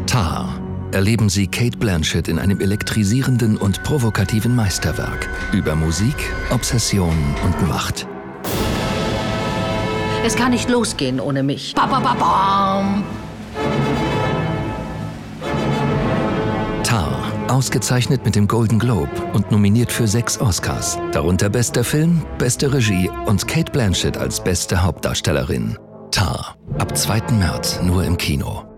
Tar. Erleben Sie Cate Blanchett in einem elektrisierenden und provokativen Meisterwerk über Musik, Obsession und Macht. Es kann nicht losgehen ohne mich. Ba, ba, ba, bam. Tar. Ausgezeichnet mit dem Golden Globe und nominiert für 6 Oscars. Darunter bester Film, beste Regie und Cate Blanchett als beste Hauptdarstellerin. Tar. Ab 2. März nur im Kino.